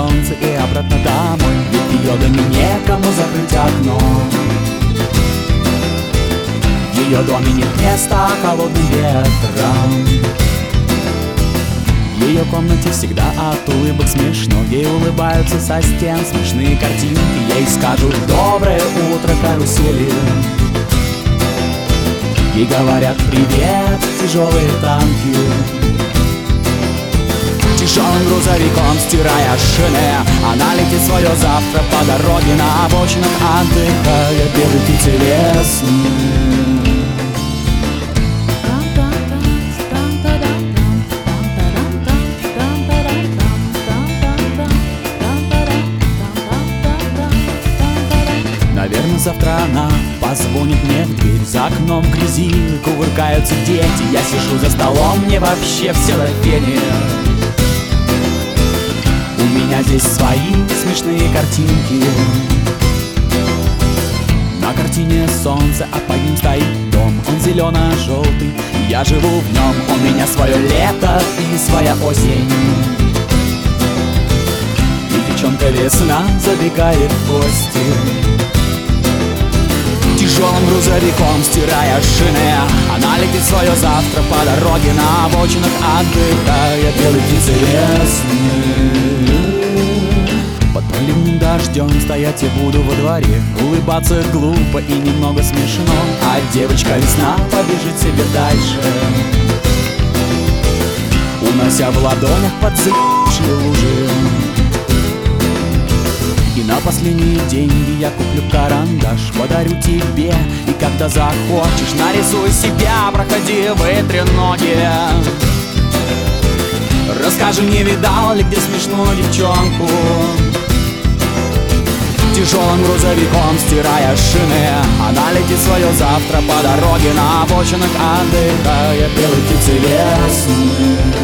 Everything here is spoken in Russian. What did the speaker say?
солнце и обратно домой, ведь в ее доме некому закрыть окно. В ее доме нет места холодным ветром. В ее комнате всегда от улыбок смешно. Ей улыбаются со стен смешные картинки. Ей скажут «Доброе утро, карусели». Ей говорят «Привет, тяжелые танки». Тяжелым грузовиком стирая шины, она летит свое завтра по дороге на обочинах, отдыхая белой птицы весны. Наверное, завтра она позвонит мне в дверь. За окном в грязи кувыркаются дети. Я сижу за столом, мне вообще все на фене. У меня здесь свои смешные картинки. На картине солнце, а под ним стоит дом. Он зелено-желтый, я живу в нем. У меня свое лето и своя осень. И девчонка весна забегает в гости. Тяжелым грузовиком стирая шины, она летит свое завтра по дороге на обочинах, отдыхая белой птицей весны. Под проливным дождем стоять я буду во дворе, улыбаться глупо и немного смешно, а девочка весна побежит себе дальше, унося в ладонях подсыпавшие лужи. И на последние деньги я куплю карандаш, подарю тебе, и когда захочешь, нарисуй себя, проходи, вытри ноги. Расскажи, не видал ли где смешную девчонку? Тяжелым грузовиком стирая шины, она летит свое завтра по дороге на обочинах, отдыхая белой птицей весны.